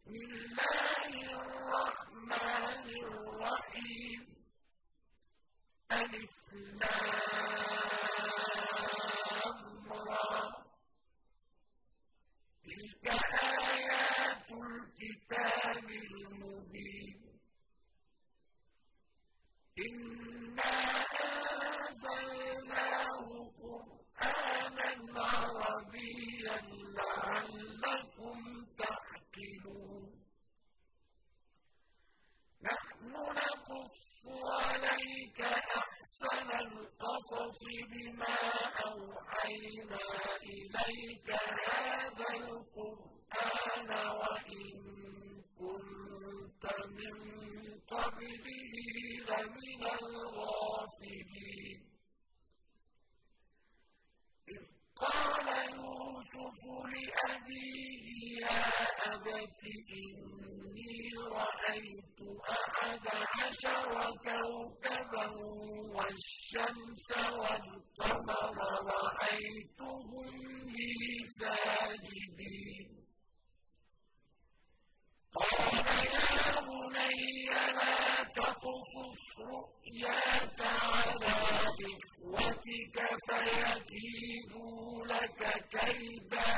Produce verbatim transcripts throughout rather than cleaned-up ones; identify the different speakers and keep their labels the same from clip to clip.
Speaker 1: بسم الله الرحمن الرحيم ألف لام را تلك آيات الكتاب المبين إنا أنزلناه قرآنا عربيا لعلكم تعقلون نحن نقص عليك أحسن القصص بما أوحينا إليك هذا القرآن وإن كنت من قبله لمن الغافلين إذ قال يوسف لأبيه يا أبت إني رأيت أحد عشر كوكبا والشمس والقمر رأيتهم لي ساجدين قال يا بني لا تقصص رؤياك على إخوتك فيكيدوا لك كيدا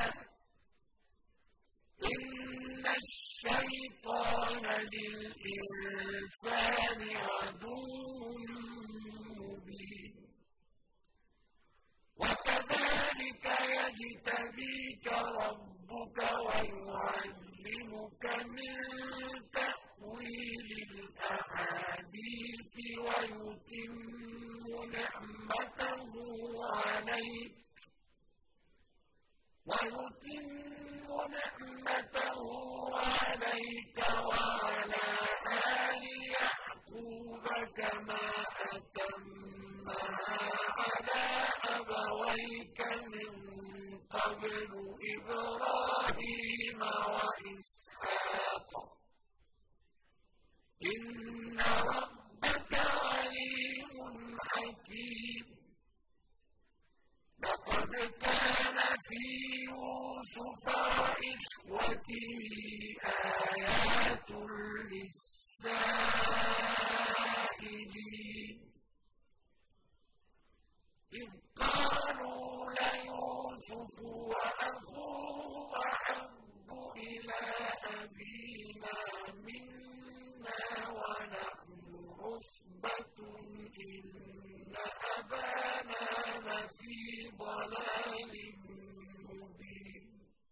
Speaker 1: إن الشيطان للإنسان عدو مبين وكذلك يجتبيك ربك ويعلمك من تأويل الأحاديث ويتم نعمته عليك ويتم نعمته عليك وعلى آل يعقوب كما أتمها على أبويك من قبل إبراهيم وإسحاق إن ربك عليم حكيم لقد كان في يوسف وإخوته آيات للسائلين إذ قالوا ليوسف وأخوه أحب إلى أبينا منا ونحن عصبة إن أبانا لفي ضلال مبين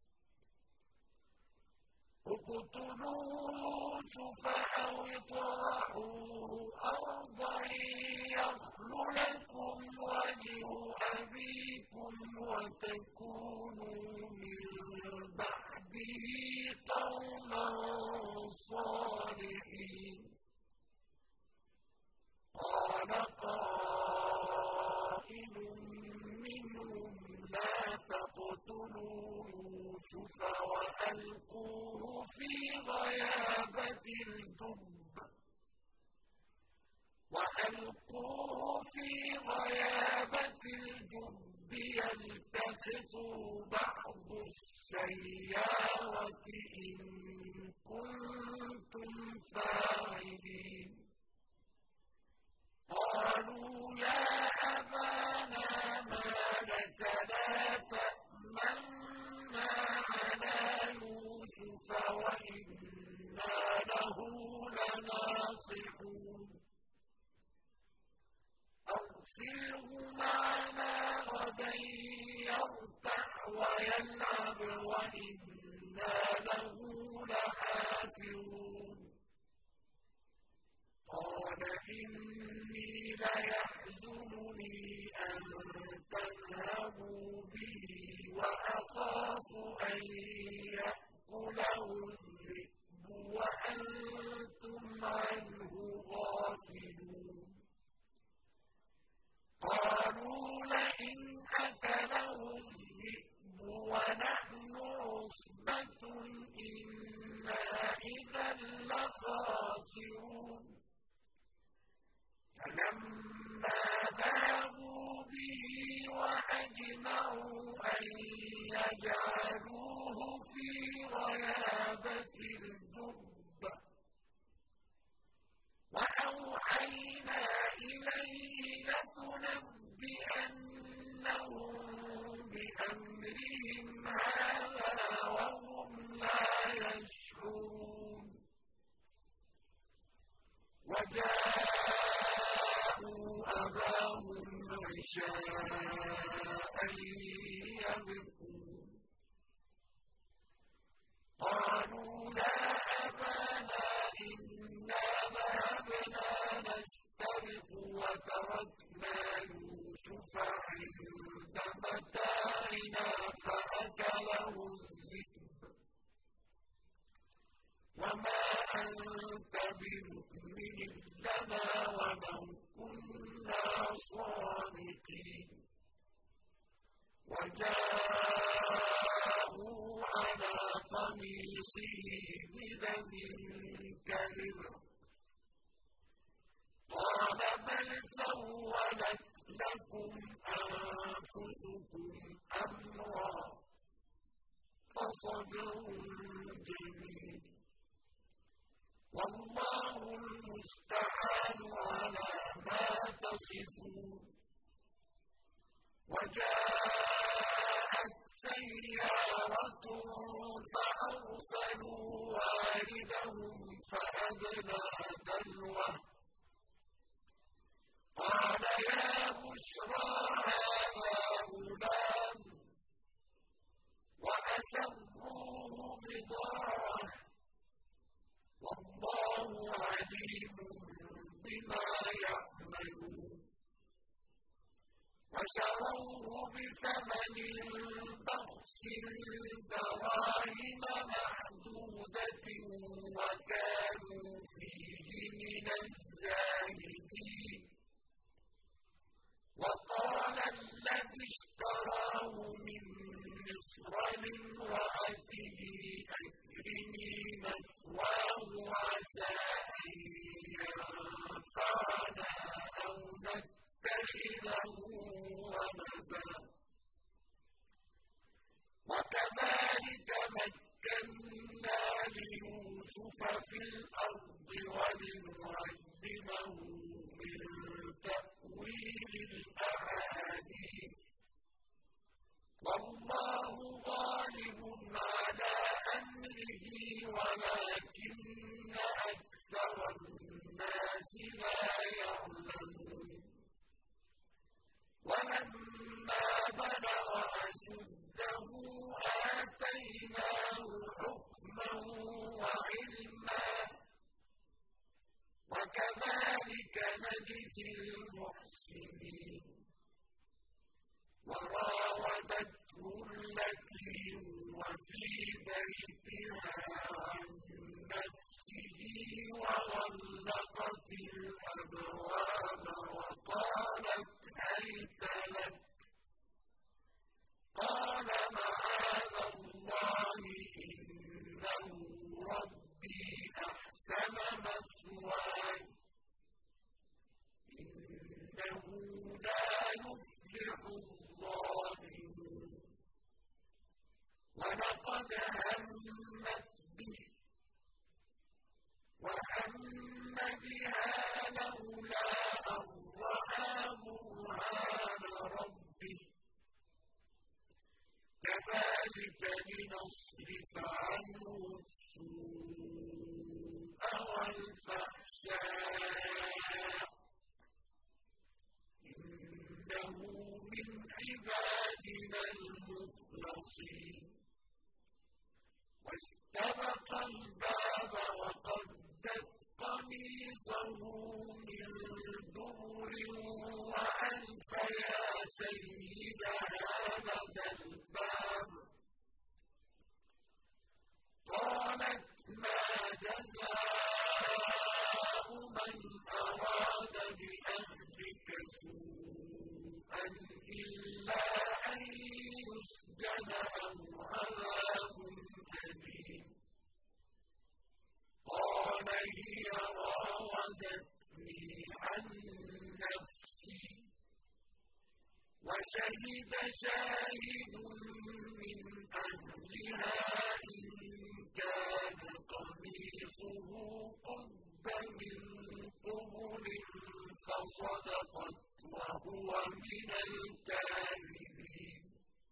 Speaker 1: اقتلوا يوسف أو اطرحوه أرضا يخل لكم وجه أبيكم وتكونوا من بعده قوما صالحين قال قائل منهم لا تقتلوا يوسف وألقوه في غيابة الجب وألقوه في غيابة الجب يلتقطه بعض السيارة إن كنتم فاعلين قالوا يا أبانا ما لك لا تأمنا على يوسف وإنا له لناصحون أرسله معنا غدا يرتع ويلعب وإنا له لحافظون قال إني ليحزنني أن تذهبوا به وأخاف أن يأكله الذئب وأنتم عنه غافلون قالوا لئن أكله الذئب ونحن عصبة إنا إذا لخاسرون فلما ذهبوا به وأجمعوا أن يجعلوه أحشاء يبكون قالوا يا أبانا إنا ذهبنا نستبق وتركنا يوسف عند متاعنا فأكله الذئب وما أنت بمؤمن لنا ولو كنا صادقين وجاءوا على قميصه بدم كذب قال بل سولت لكم أنفسكم أمرا فصبر جميل والله المستعان على ما تصفون وجاءت سيارة فأرسلوا واردهم فأدلى دلوه قال يا بشرى هذا غلام وأسروه بضاعة والله عليم بما يعملون وشروه بثمن بخس دراهم معدودة وكانوا فيه من الزاهدين وقال الذي اشتراه من مصر لامرأته أكرمي مثواه عسى أن ينفعنا أو نتخذه ولدا وكذلك مكنا ليوسف في الأرض ولنعلمه من تأويل الأحاديث والله غالب على أمره ولكن أكثر الناس لا يعلمون ولما بلغ أشده آتيناه حكما وعلما وكذلك نجزي المحسنين وراودته التي هو في بيتها عن نفسه وغلقت الأبواب وقالت هيت لك قال معاذ الله إنه ربي أحسن مثواي إنه لا يفلح الظالمون ولقد همت به وهم بها لولا أن رأى برهان ربه كذلك لنصرف عنه السوء والفحشاء إنه من عبادنا المخلصين واستبق الباب وقدت قميصه من دبر وألف يا سيدها لدى الباب قالت ما جزاء من أراد بأهلك سوءا إلا أن يسجن أو عذاب أليم قال هي راودتني عن نفسي وشهد شاهد من أهلها إن كان قميصه قد من قبل فصدقت وهو من الكاذبين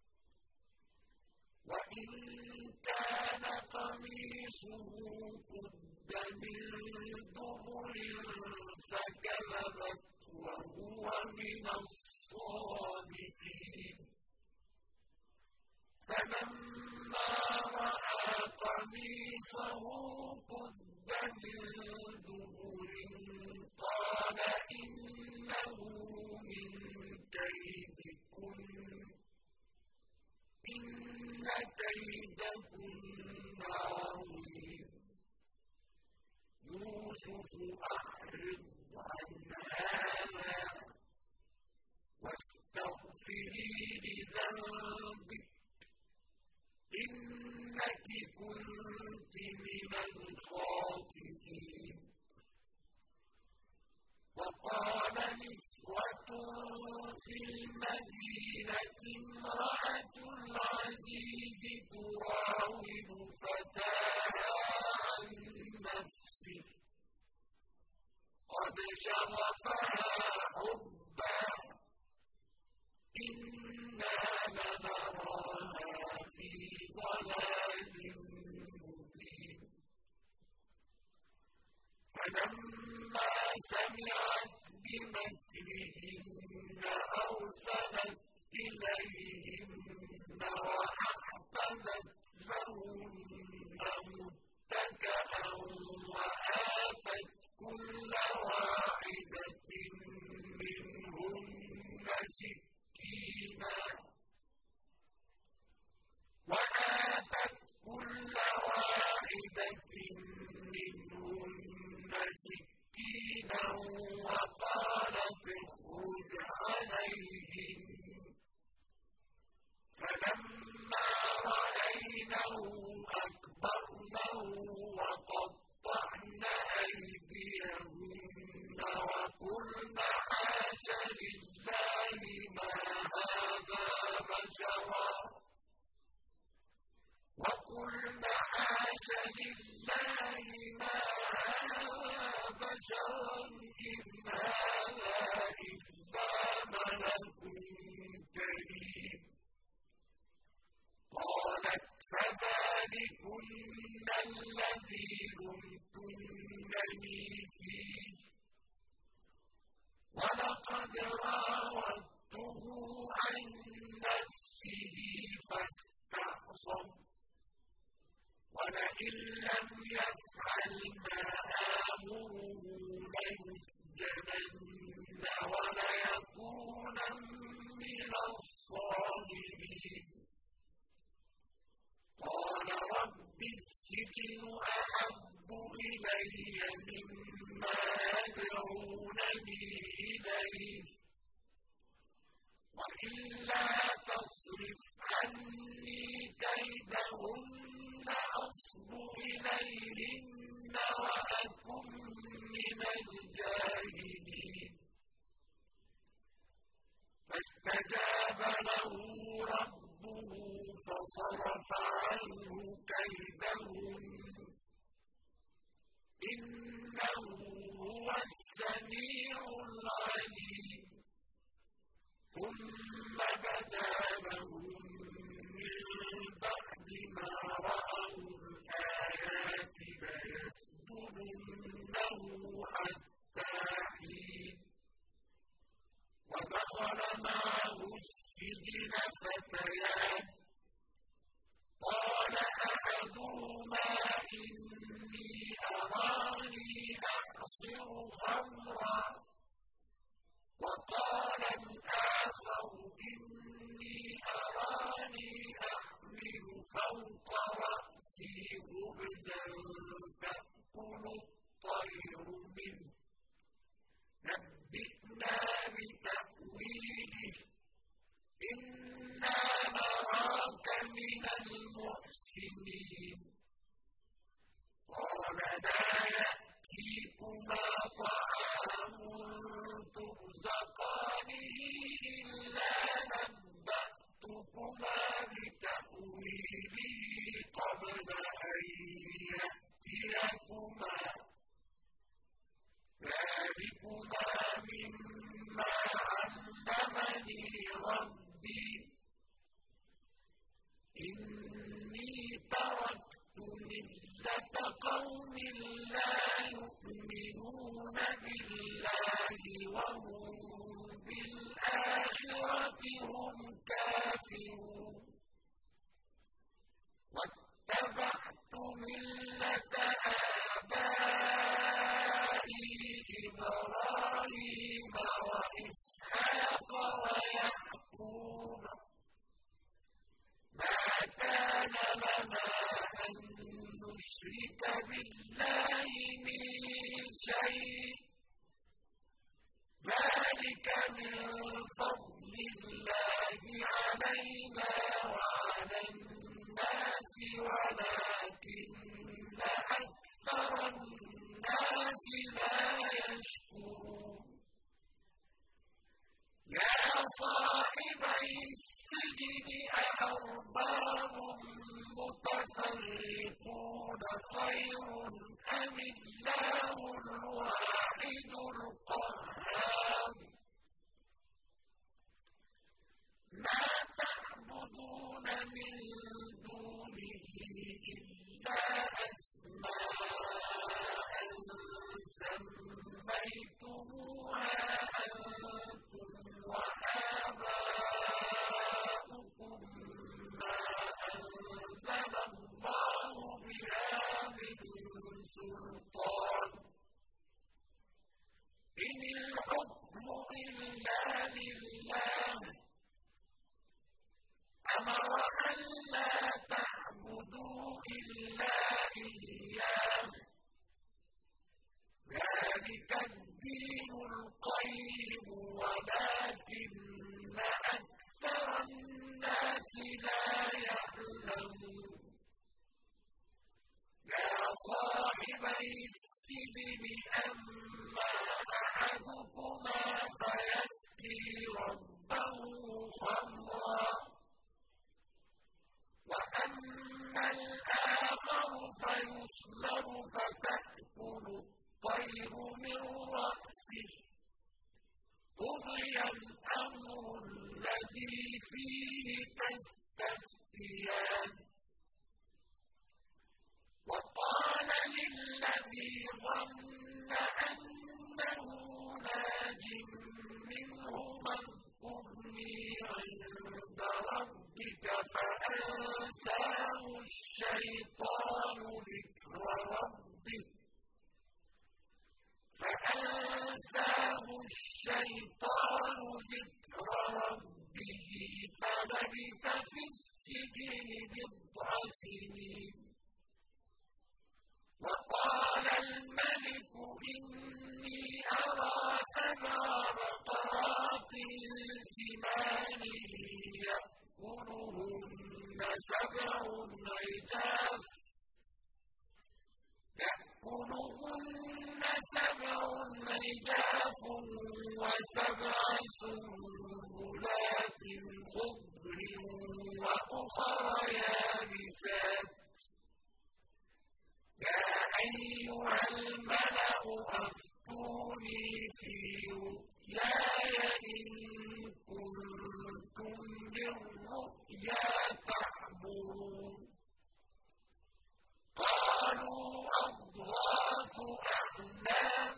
Speaker 1: وإن كان قميصه قد من دبر فكذبت وهو من الصادقين فَلَمَّا رَأَىٰ قَمِيصَهُ قُدَّ مِن دُبُرٍ قَالَ إِنَّهُ مِن كَيْدِكُنَّ ۖ إِنَّ كَيْدَكُنَّ عَظِيمٌ. يُوسُفُ أَعْرِضْ عَنْ هَٰذَا وَاسْتَغْفِرِي لِذَنبِكِ إِنَّكِ كُنتِ مِنَ الْخَاطِئِينَ. وَقَالَ نِسْوَةٌ فِي الْمَدِينَةِ امْرَأَتُ الْعَزِيزِ تُرَاوِدُ فَتَاهَا عَن نَّفْسِهِ ۖ قَدْ شَغَفَهَا حُبًّا إِنَّا لَنَرَاهَا فِي ضَلَالٍ مُّبِينٍ. فَلَمَّا سَمِعَتْ بِمَكْرِهِنَّ أَرْسَلَتْ إِلَيْهِنَّ وَأَعْتَدَتْ لَهُنَّ مُتَّكَأً وَآتَتْ كُلَّ وَاحِدَةٍ مِّنْهُنَّ سِكِّينًا وَآتَتْ كُلَّ وَاحِدَةٍ مِّنْهُنَّ سِكِّينًا وَقَالَتِ اخْرُجْ عَلَيْهِنَّ ۖ فَلَمَّا رَأَيْنَهُ أَكْبَرْنَهُ وَقَطَّعْنَ أَيْدِيَهُنَّ وَقُلْنَ حَاشَ لِلَّهِ مَا هَٰذَا بَشَرًا وَقُلْنَ حَاشَ لِلَّهِ مَا هَٰذَا بَشَرًا إِنْ هَٰذَا إِلَّا مَلَكٌ كَرِيمٌ. قَالَتْ فَذَٰلِكُنَّ الَّذِي لُمْتُنَّنِي فِيهِ ۖ وَلَقَدْ رَاوَدتُّهُ عَن نَّفْسِهِ فَاسْتَعْصَمَ ۖ وَلَئِن لَّمْ يَفْعَلْ مَا آمُرُهُ لَيُسْجَنَنَّ وَلَيَكُونًا مِّنَ الصَّاغِرِينَ. قَالَ رَبِّ السِّجْنُ أَحَبُّ إِلَيَّ مِمَّا يَدْعُونَنِي إِلَيْهِ ۖ وَإِلَّا تَصْرِفْ عَنِّي كَيْدَهُنَّ أَصْبُ إِلَيْهِنَّ وَأَكُن مِّنَ الْجَاهِلِينَ. فَاسْتَجَابَ لَهُ رَبُّهُ فَصَرَفَ عَنْهُ كَيْدَهُنَّ ۚ إِنَّهُ هُوَ السَّمِيعُ الْعَلِيمُ. ثُمَّ بَدَا لَهُم مِّن بَعْدِ مَا رَأَوُا الْآيَاتِ لَيَسْجُنُنَّهُ حَتَّىٰ حِينٍ. وَدَخَلَ مَعَهُ السِّجْنَ فَتَيَانِ ۖ قَالَ أَحَدُهُمَا إِنِّي أَرَانِي أَعْصِرُ خَمْرًا ۖ وَقَالَ الْآخَرُ إِنِّي أَرَانِي أَحْمِلُ فَوْقَ رَأْسِي خُبْزًا تَأْكُلُ الطَّيْرُ مِنْهُ ۖ نَبِّئْنَا بِتَأْوِيلِهِ ۖ إِنَّا نَرَاكَ مِنَ الْمُحْسِنِينَ. قَالَ لَا يَأْتِيكُمَا طَعَامٌ تُرْزَقَانِهِ إِلَّا نَبَّأْتُكُمَا بِتَأْوِيلِهِ قَبْلَ أَن يَأْتِيَكُمَا ۚ ذَٰلِكُمَا مِمَّا عَلَّمَنِي رَبِّي ۚ إِنِّي تَرَكْتُ مِلَّةَ قَوْمٍ لَّا يُؤْمِنُونَ بِاللَّهِ وَهُم بِالْآخِرَةِ هُمْ كَافِرُونَ. لله من شيء ذلك من فضل الله علينا وعلى الناس ولكن أكثر الناس لا يشكرون يا صاحبي السجن أأرباب متفرقون خير أم الله الواحد القهار ما تعبدون من دونه إلا أسماء سميتموها أنتم وآباؤكم ما أنزل الله بها من سلطان إن الحكم إلا لله أمر أن لا تعبدوا إلا إياه ذلك الدين القيم ولكن أكثر الناس لا يعلمون يا صاحبي السجن أما أحدكما فيسقي ربه خمرا وأما الآخر فيصلب فتأكل الطير من رأسه قضي الأمر الذي فيه تستفتيان وقال للذي ظن أنه ناج منهما اذكرني عند ربك فأنساه الشيطان ذكر ربه فأنساه الشيطان ذكر ربه فلبث في السجن بضع سنين وقال الملك إني أرى سبع بقرات سمان يأكلهن سبع عجاف يأكلهن سبع عجاف وسبع سنبلات خضر وأخر يابسات يا أيها الملأ أفتوني في رؤياي إن كنتم للرؤيا تعبرون قالوا أضغاث أحلام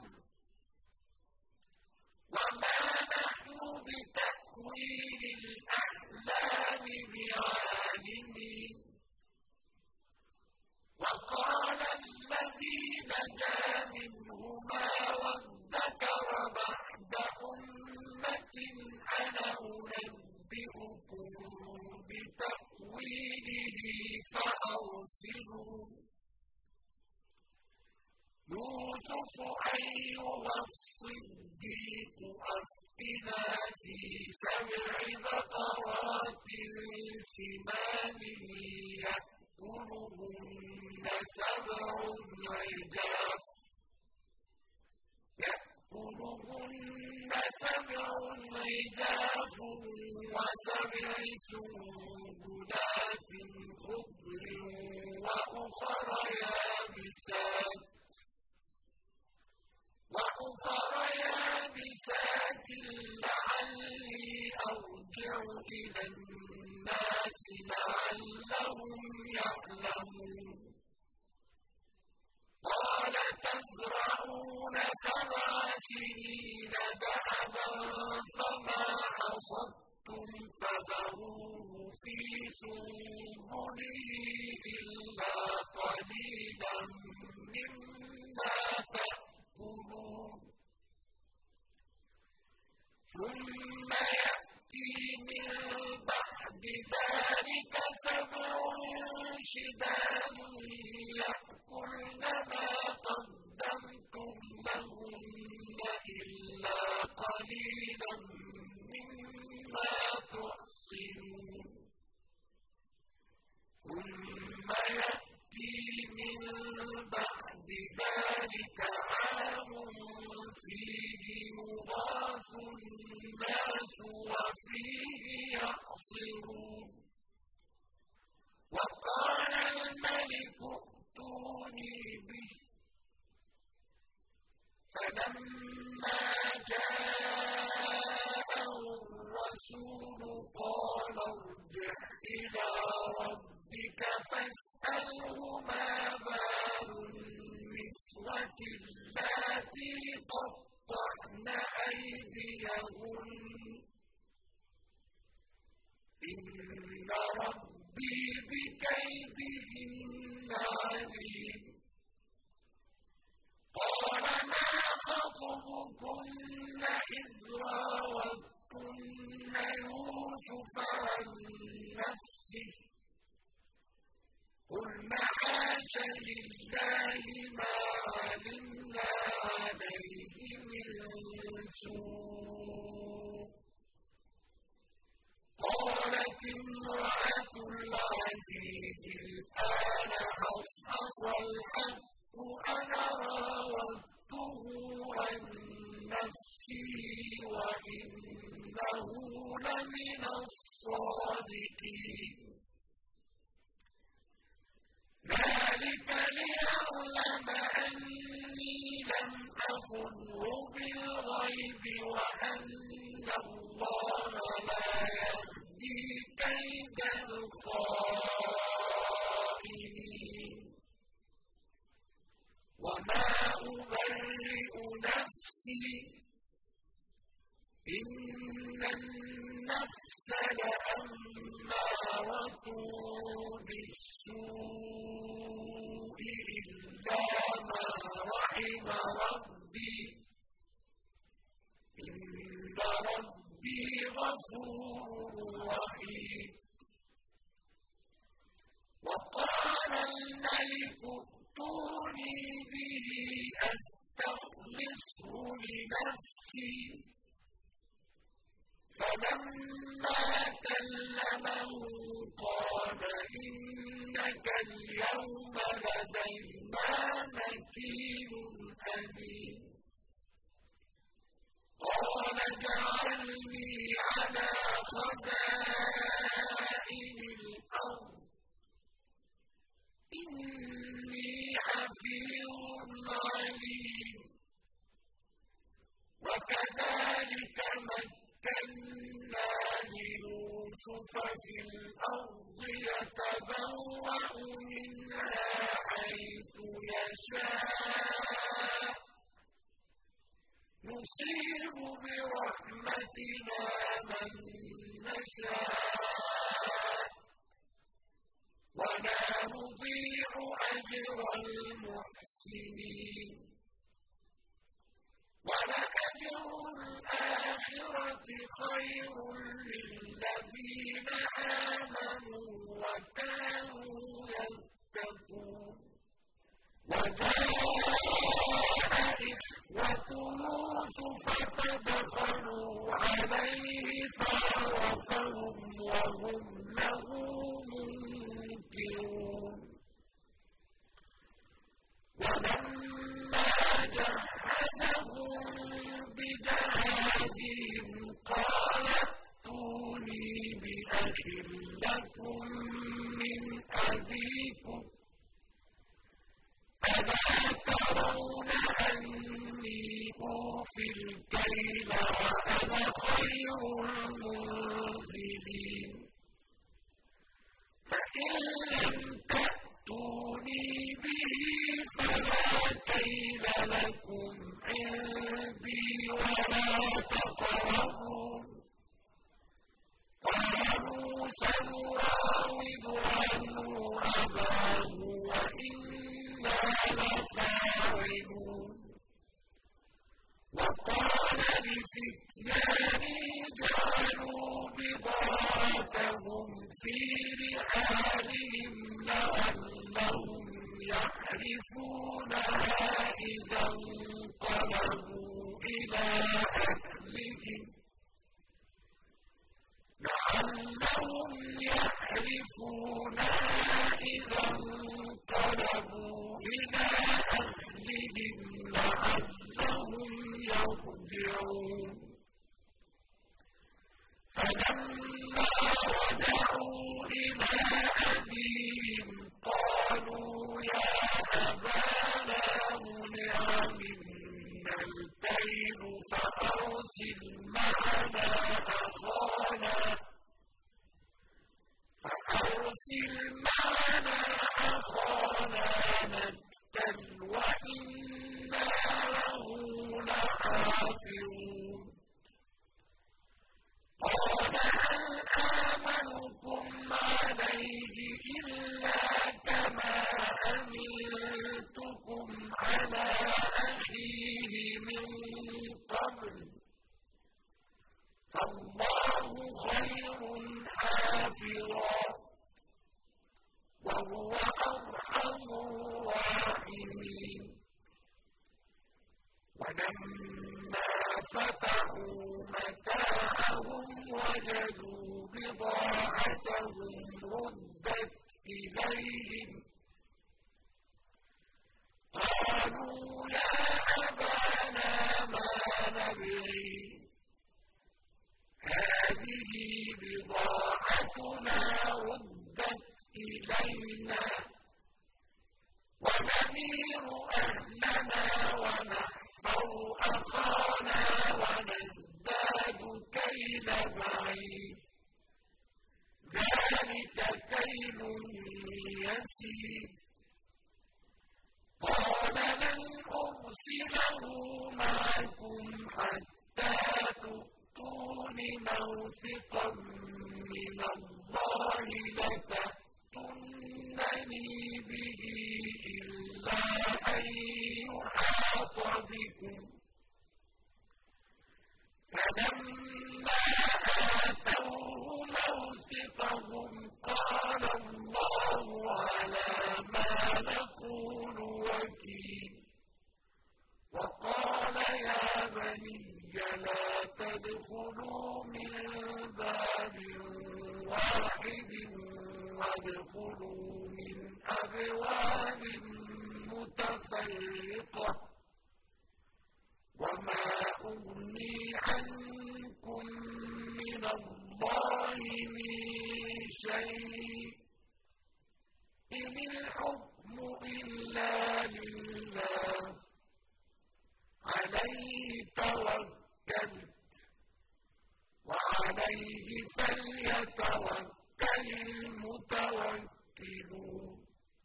Speaker 1: وما نحن بتأويل الأحلام بعالمين وقال الذي نجا منهما وادكر بعد أمة أنا أنبئكم بتأويله فأرسلون يوسف أيها الصديق أفتنا في سبع بقرات سمان يأكلهن سبع عجاف يأكلهن سبع عجاف وسبع سنبلات خضر وأخر يابسات وأخر يابسات لعلي أرجع إلى الناس لعلهم يعلمون قال تزرعون سبع سنين دأبا فما حصدتم فذروه في سنبله إلا قليلا مما تأكلون ثم يأتي من بعد ذلك سبع شداد يأكلن ما اللاتي قطعن أيديهن إن ربي بكيدهن عليم قال ما خطبكن إذ راوتن يوسف عن نفسه قلن حاش لله ما علمنا عليه من سوء قالت امرأة العزيز الآن حصحص الحق أنا راودته عن نفسي وإنه لمن الصادقين ذلك ليعلم أني لم أخنه بالغيب وأن الله لا يهدي كيد الخائنين وما أبرئ نفسي إن النفس لأمارة بالسوء إلا ما رحم ربي إن ربي غفور رحيم وقال الملك ائتوني به أستخلصه لنفسي فلما كلمه قال إنك اليوم لدينا مكين أمين قال اجعلني على خزائن الأرض إني حفيظ عليم وكذلك مكنا ليوسف في الأرض يتبوأ منها حيث يشاء نصيب برحمتنا من نشاء ولا نضيع أجر المحسنين ولأجر الآخرة خير للذين آمنوا وكانوا يتقون وجاء إخوة يوسف فدخلوا عليه فعرفهم وهم له منكرون ولما جهزهم بجهازهم قال ائتوني بأخ لكم من أبيكم ألا ترون أني أوفي الكيل وأنا خير المنزلين فإن لم تأتوني به فلا كيل لكم عندي ولا تقربون قالوا سنراود عنه أباه وإنا لفاعلون وقال لفتيانه جعلوا بضاعتهم في رحالهم لعلهم يعرفونها إذا انقلبوا إلى أهلهم لعلهم يعرفونها إذا انقلبوا إلى أهلهم لعلهم يرجعون فلما رجعوا إلى أبيهم قالوا يا أبانا منع منا الكيل فأرسل معنا أخانا فأرسل معنا أخانا نكتل وإنا فلما فتحوا متاعهم وجدوا بضاعتهم ردت إليهم قالوا يا أبانا ما نبغي هذه بضاعتنا ردت إلينا ونمير أهلنا ونحفظ أخانا ونزداد كيل بعير ذلك كيل يسير قال لن أرسله معكم حتى تؤتون موثقا من الله لتأتونني به إلا أن يحاط بكم فلما آتوه موثقهم قال الله على ما نقول وكيل وقال يا بني لا تدخلوا من باب واحد وادخلوا من أبواب متفرقة وما أغني عنكم من الله من شيء إن الحكم إلا لله عليه توكلت وعليه فليتوكل المتوكلون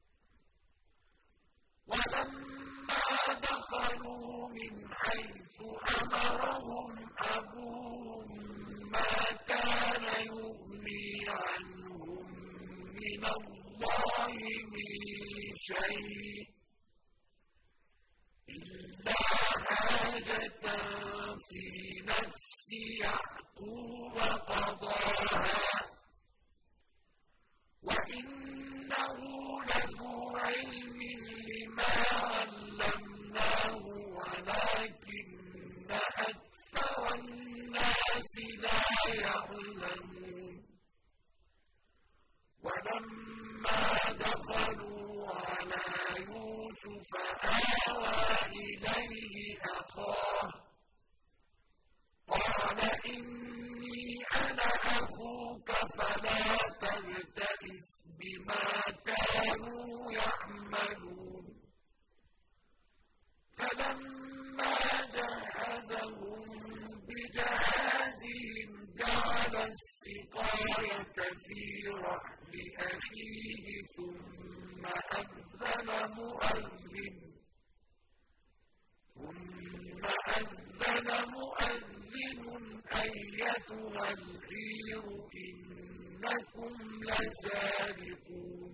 Speaker 1: ولما دخلوا من حيث أمرهم أبوهم ما كان يغني عنهم من الله من شيء إلا حاجة في نفس يعقوب قضاها وإنه لذو علم لما علمناه ولكن أكثر الناس لا يعلمون ولما دخلوا على يوسف آوى إليه أخاه قال إني أنا أخوك فلا تبتئس بما كانوا يعملون فلما جهزهم بجهازهم جعل السقاية في رحل أخيه ثم أذن مؤذن ثم أذن مؤذن أيتها العير إنكم لسارقون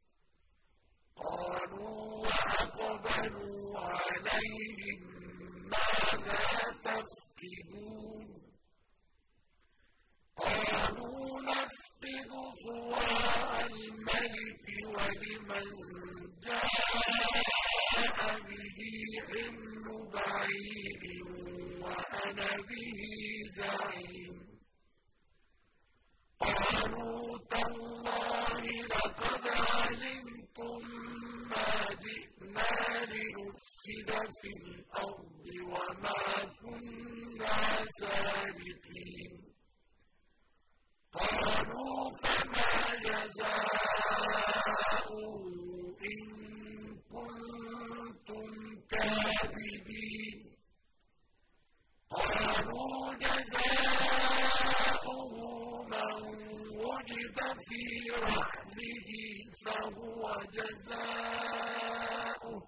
Speaker 1: قالوا وأقبلوا عليهم ماذا تفقدون قالوا نفقد صواع الملك ولمن جاء به حمل بعير وأنا به زعيم قالوا تالله لقد علمتم ما جئنا لنفسد في الأرض وما كنا سارقين قالوا فما جزاؤه إن كنتم كاذبين قالوا جزاؤه من وجد في رحله فهو جزاؤه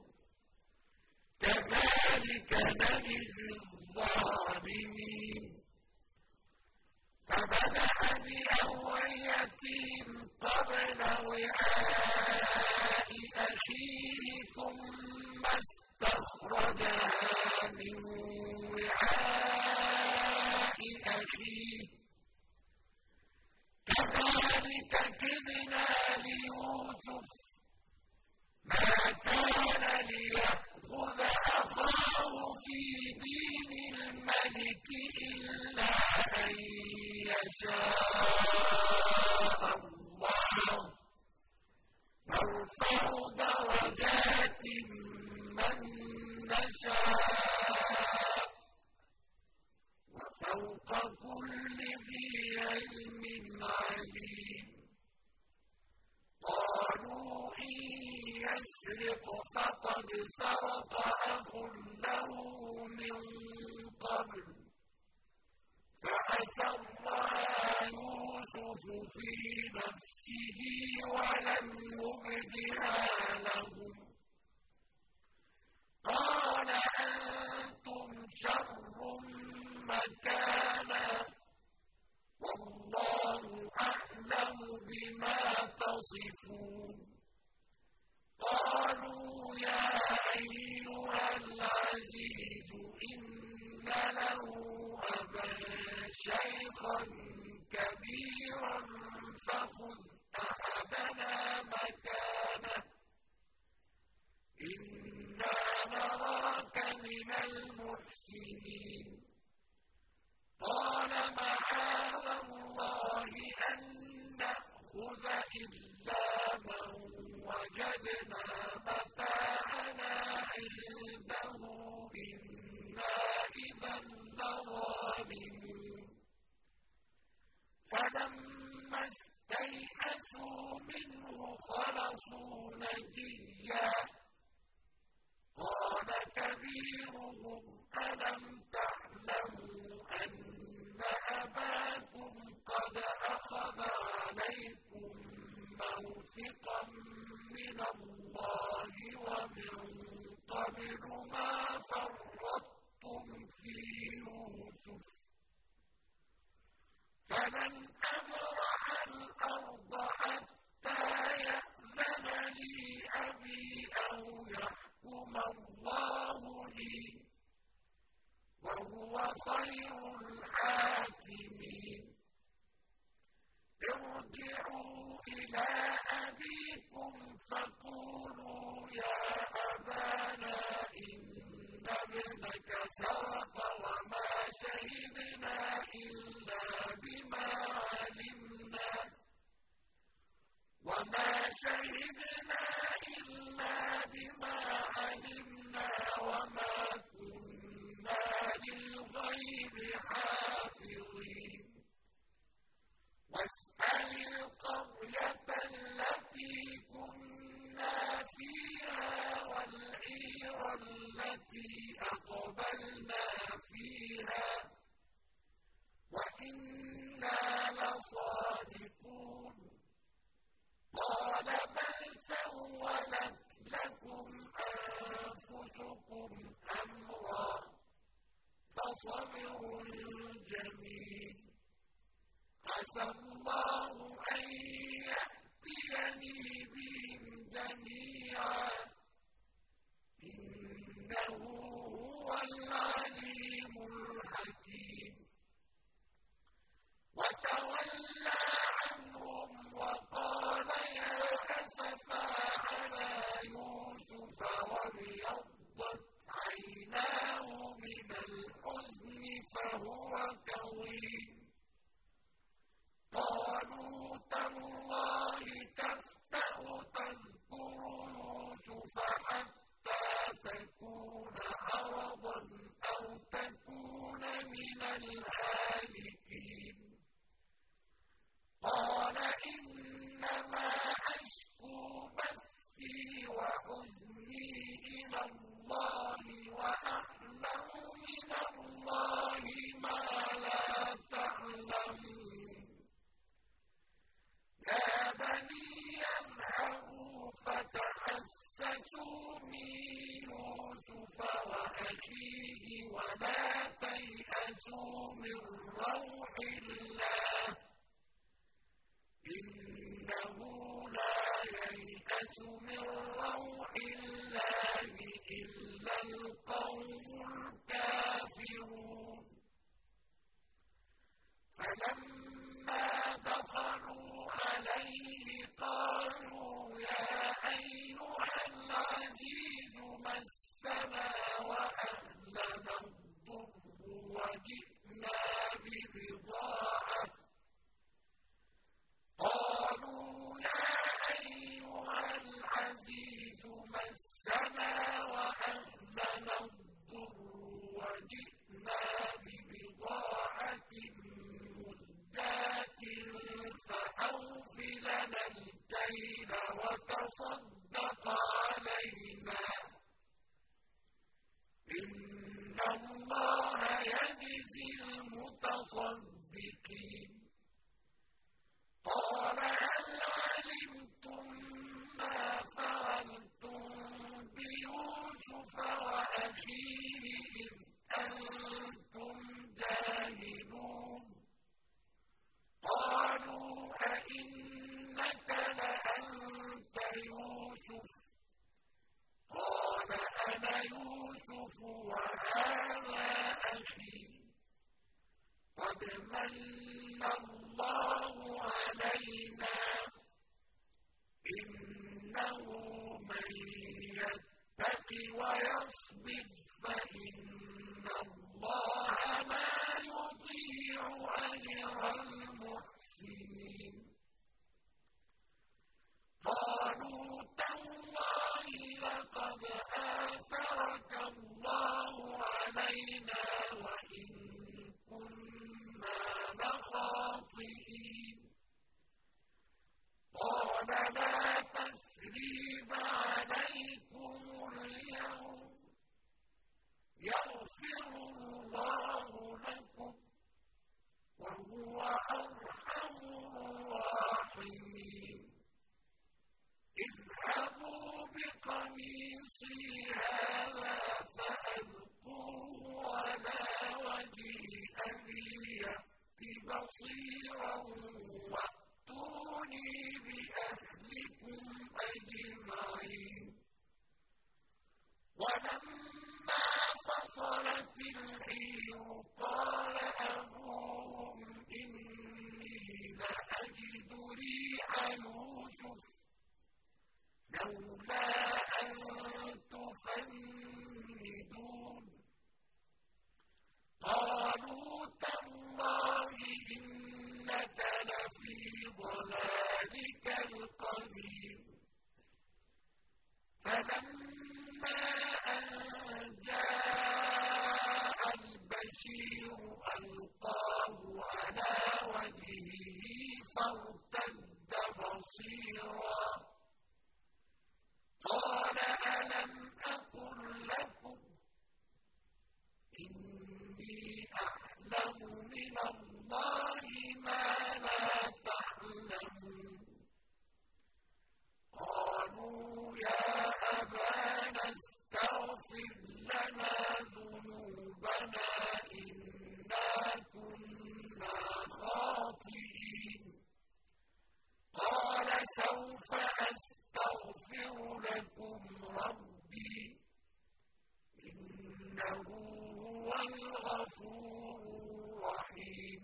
Speaker 1: كذلك نجزي الظالمين فبدأ بأوعيتهم قبل يشاء وفوق كل ذي علم عليم قالوا إن يسرق فقد سرق أخ له من قبل فأسرها يوسف في نفسه ولم يبدها لهم قال أنتم شر مكانا والله أعلم بما تصفون قالوا يا أيها العزيز إن له أبا شيخا كبيرا فخذ أحدنا مكانه إنا نراك من المحسنين قال معاذ الله أن نأخذ إلا من وجدنا متاعنا عنده إنا إذا لظالمون فلما استيئسوا منه خلصوا نجيا قال كبيرهم ألم تعلموا أن أباكم قد أخذ عليكم موثقا من الله ومن قبل ما فرطتم في يوسف فلن أبرح الأرض حتى يأذن لي أبي أو يحكم الله لي وهو خير الحاكمين ارجعوا إلى أبيكم فقولوا يا أبانا إن ابنك سرق وما شهدنا إلا بما علمنا وما شهدنا إلا بما علمنا وما كنا للغيب حافظين واسأل القرية التي كنا فيها والعير التي أقبلنا فيها وإنا لصادقون قال بل سولت لكم أنفسكم أمرا فصبر جميل عسى الله أن يأتيني بهم جميعا إنه هو العليم الحكيم وتولى عنهم وقال يا أسفا على يوسف وابيضت عيناه من الحزن فهو كظيم قالوا تالله تفتأ تذكر يوسف حتى تكون حرضا أو تكون من الهالكين قال إنما أشكو بثي وحزني إلى الله وأعلم من الله ما لا تعلمون يا بني اذهبوا فتحسسوا من يوسف وأخيه ولا يوسف وهذا أخي قد من الله علينا إنه من يتق ويصبر فإن الله لا يضيع أجر المحسنين قالوا تالله لقد آثرك الله علينا وإن كنا لخاطئين قال لا تثريب عليكم اليوم يغفر الله لكم وهو أرحم الراحمين اذهبوا بقميصي هذا فألقوه على وجه أبي يأت بصيرا وأتوني بأهلكم أجمعين ولما فصلت العير قال أبوهم إني لأجد ريح يوسف لولا أن تفندون قالوا تالله إنك لفي ضلالك القديم فلما أن جاء البشير ألقاه على وجهه فارتد بصيرا قال ألم أقل لكم إني أعلم من الله ما لا تعلمون قالوا يا أبانا استغفر لنا ذنوبنا إنا كنا خاطئين قال سوف أستغفر لكم ربي إنه هو الغفور الرحيم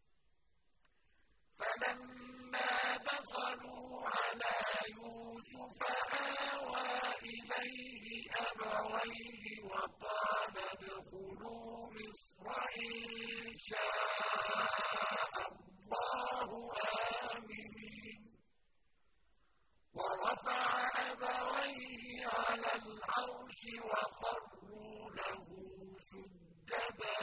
Speaker 1: فلما دخلوا على يوسف آوى إليه أبويه وقال ادخلوا مصر إن شاء الله آمنين ورفع أبويه على العرش وخروا له سجدا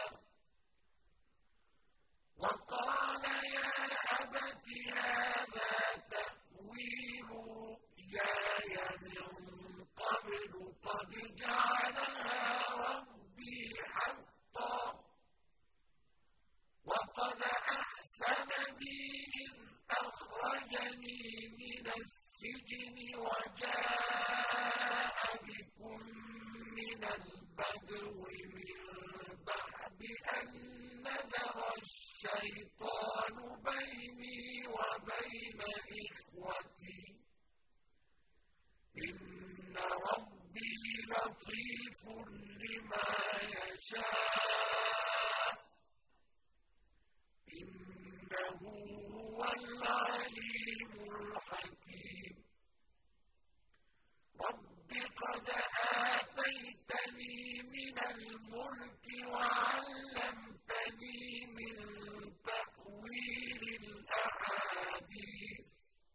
Speaker 1: وقال يا أبت هذا تأويل رؤياي من قبل قد جعلها ربي حقا وقد أحسن بي إذ أخرجني من السجن وجاء بكم من البدو من بعد أن نزغ الشيطان بيني وبين إخوتي إن ربي لطيف لما يشاء إنه هو العليم الحكيم رب قد آتيتني من الملك وعلمتني من تأويل الأحاديث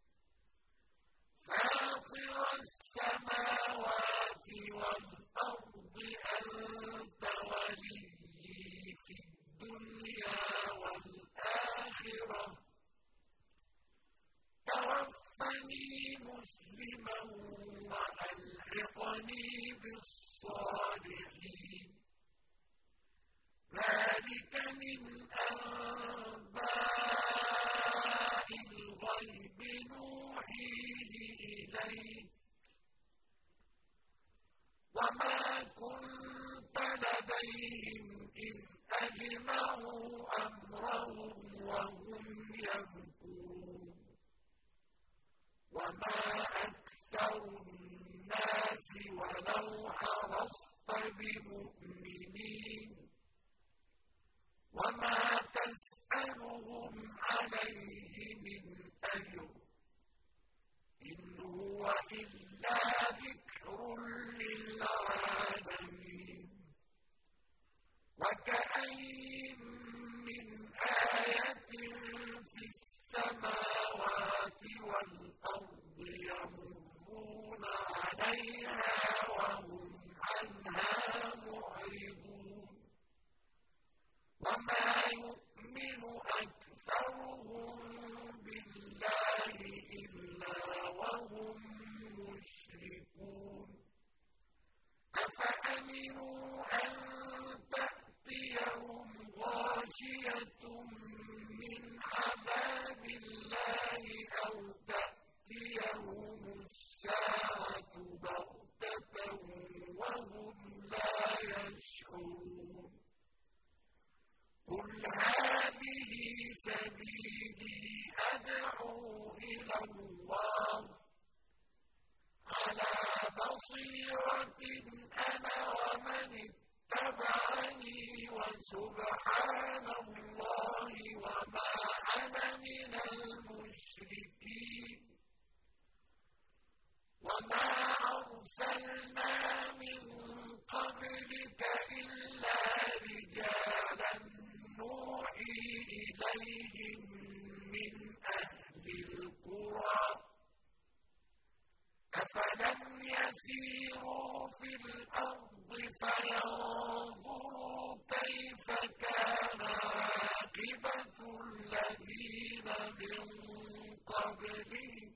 Speaker 1: فاطر السماوات والأرض أنت ولي في الدنيا والآخرة توفني مسلما وألحقني بالصالحين ذلك من أنباء الغيب نوحيه إليك وما كنت لديهم إذ أجمعوا أمرهم وهم يمكرون وما أكثر الناس ولو حرصت كنت بمؤمنين وما تسألهم عليه من أجر إن هو إلا ذكر للعالمين وكأين من آية في السماوات والأرض يمرون عليها وهم عنها معرضون وما يؤمن أكثرهم بالله إلا وهم مشركون أفأمنوا أن تأتيهم غاشية من عذاب الله أو تأتيهم الساعة بغتة وهم لا يشعرون قل هذه سبيلي أدعو إلى الله على بصيرة أنا ومن اتبعني وسبحان الله وما أنا من المشركين وما أرسلنا من قبلك إلا رجالا نوحي إليهم من أهل القرى أفلم يسيروا في الأرض فينظروا كيف كان عاقبة الذين من قبلهم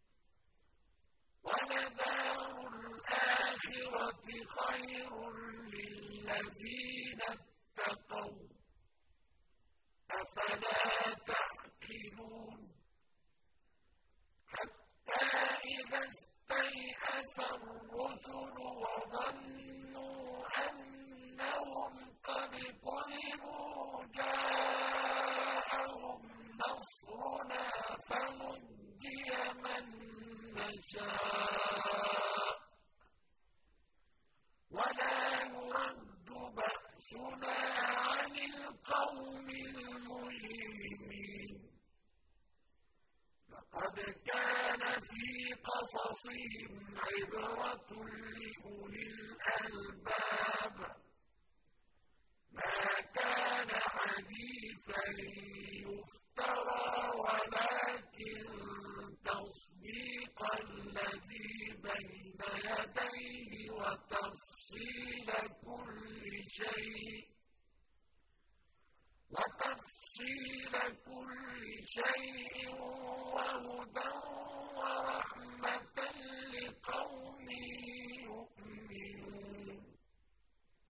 Speaker 1: ولدار الآخرة خير للذين اتقوا أفلا تعقلون حتى إذا استيأس الرسل وظنوا أنهم قد كذبوا جاءهم نصرنا فنجي من نشاء ولا يرد بأسنا عن القوم المجرمين لقد كان في قصصهم عبرة لأولي الألباب ما كان حديثا يفترى ولكن تصديق الذي بين يديه وتفصيل كل شيء وتفصيل كل شيء